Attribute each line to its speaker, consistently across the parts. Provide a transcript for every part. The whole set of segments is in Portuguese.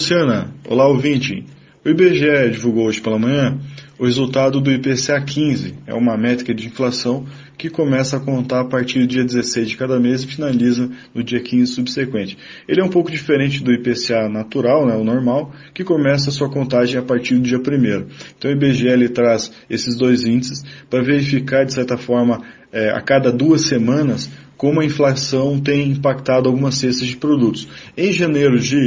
Speaker 1: Luciana, olá ouvinte. O IBGE divulgou hoje pela manhã o resultado do IPCA 15, é uma métrica de inflação que começa a contar a partir do dia 16 de cada mês e finaliza no dia 15 subsequente. Ele é um pouco diferente do IPCA natural, o normal, que começa a sua contagem a partir do dia 1º. Então o IBGE ele traz esses dois índices para verificar, de certa forma, a cada 2 semanas, como a inflação tem impactado algumas cestas de produtos. Em janeiro de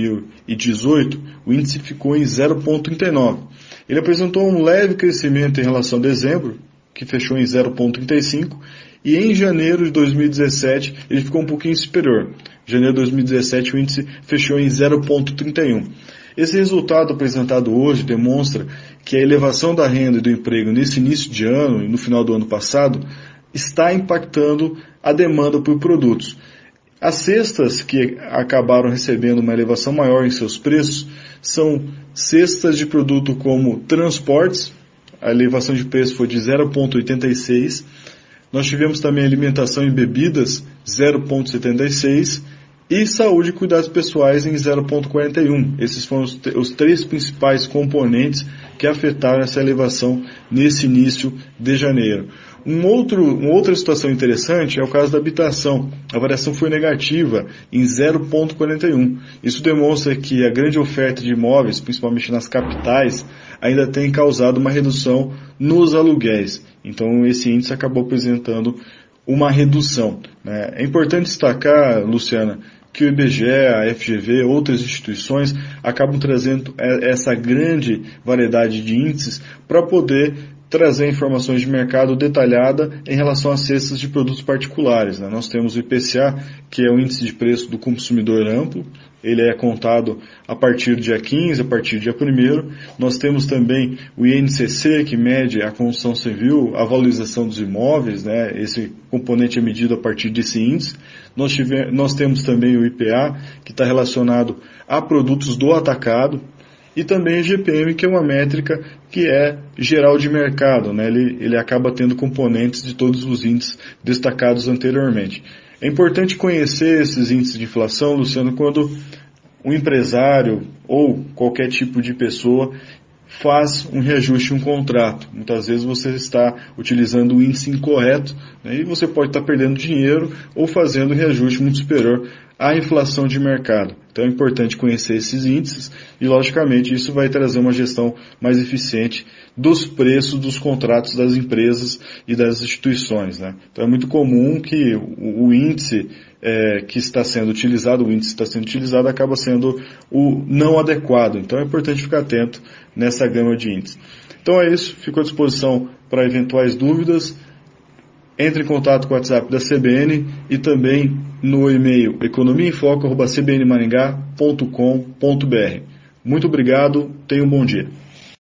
Speaker 1: 2018, o índice ficou em 0,39. Ele apresentou um leve crescimento em relação a dezembro, que fechou em 0,35, e em janeiro de 2017 ele ficou um pouquinho superior. Em janeiro de 2017 o índice fechou em 0,31. Esse resultado apresentado hoje demonstra que a elevação da renda e do emprego nesse início de ano e no final do ano passado está impactando a demanda por produtos. As cestas que acabaram recebendo uma elevação maior em seus preços são cestas de produto como transportes, a elevação de preço foi de 0,86. Nós tivemos também alimentação e bebidas, 0,76. E saúde e cuidados pessoais em 0,41. Esses foram os 3 principais componentes que afetaram essa elevação nesse início de janeiro. Uma outra situação interessante é o caso da habitação. A variação foi negativa em 0,41. Isso demonstra que a grande oferta de imóveis, principalmente nas capitais, ainda tem causado uma redução nos aluguéis. Então esse índice acabou apresentando uma redução. É importante destacar, Luciana, que o IBGE, a FGV, outras instituições acabam trazendo essa grande variedade de índices para poder trazer informações de mercado detalhada em relação às cestas de produtos particulares. Nós temos o IPCA, que é o índice de preço do consumidor amplo, ele é contado a partir do dia 15, a partir do dia 1º. Nós temos também o INCC, que mede a construção civil, a valorização dos imóveis, esse componente é medido a partir desse índice. Nós temos também o IPA, que está relacionado a produtos do atacado, e também o GPM, que é uma métrica que é geral de mercado, ele acaba tendo componentes de todos os índices destacados anteriormente. É importante conhecer esses índices de inflação, Luciano, quando um empresário ou qualquer tipo de pessoa faz um reajuste em um contrato. Muitas vezes você está utilizando o índice incorreto, e você pode estar perdendo dinheiro ou fazendo um reajuste muito superior à inflação de mercado. Então é importante conhecer esses índices e, logicamente, isso vai trazer uma gestão mais eficiente dos preços dos contratos das empresas e das instituições. Então é muito comum que o índice que está sendo utilizado, acaba sendo o não adequado. Então é importante ficar atento nessa gama de índices. Então é isso, fico à disposição para eventuais dúvidas. Entre em contato com o WhatsApp da CBN e também no e-mail economiaemfoco@cbnmaringá.com.br. Muito obrigado, tenha um bom dia.